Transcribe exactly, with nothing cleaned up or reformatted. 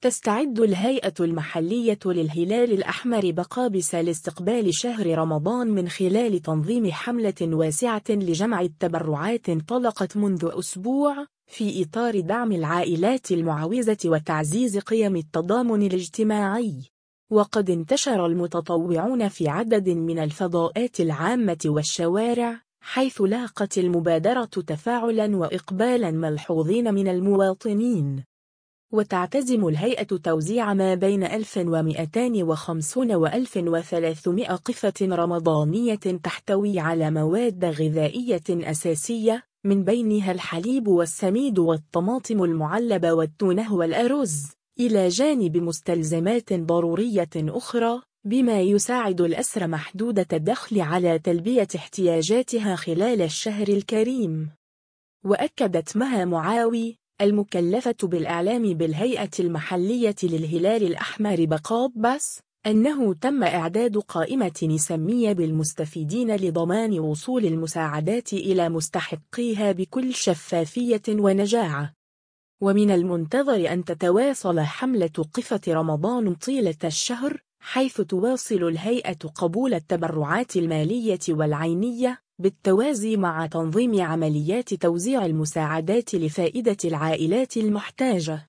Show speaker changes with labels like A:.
A: تستعد الهيئة المحلية للهلال الأحمر بقابس لاستقبال شهر رمضان من خلال تنظيم حملة واسعة لجمع التبرعات انطلقت منذ أسبوع في إطار دعم العائلات المعوزة وتعزيز قيم التضامن الاجتماعي. وقد انتشر المتطوعون في عدد من الفضاءات العامة والشوارع، حيث لاقت المبادرة تفاعلا وإقبالا ملحوظين من المواطنين. وتعتزم الهيئة توزيع ما بين ألف ومئتين وخمسين وألف وثلاثمائة قفة رمضانية تحتوي على مواد غذائية أساسية، من بينها الحليب والسميد والطماطم المعلبة والتونة والأرز، إلى جانب مستلزمات ضرورية أخرى، بما يساعد الأسر محدودة الدخل على تلبية احتياجاتها خلال الشهر الكريم. وأكدت مها معاوي المكلفة بالإعلام بالهيئة المحلية للهلال الأحمر بقابس أنه تم إعداد قائمة نسمية بالمستفيدين لضمان وصول المساعدات إلى مستحقيها بكل شفافية ونجاعة. ومن المنتظر أن تتواصل حملة قفة رمضان طيلة الشهر، حيث تواصل الهيئة قبول التبرعات المالية والعينية بالتوازي مع تنظيم عمليات توزيع المساعدات لفائدة العائلات المحتاجة.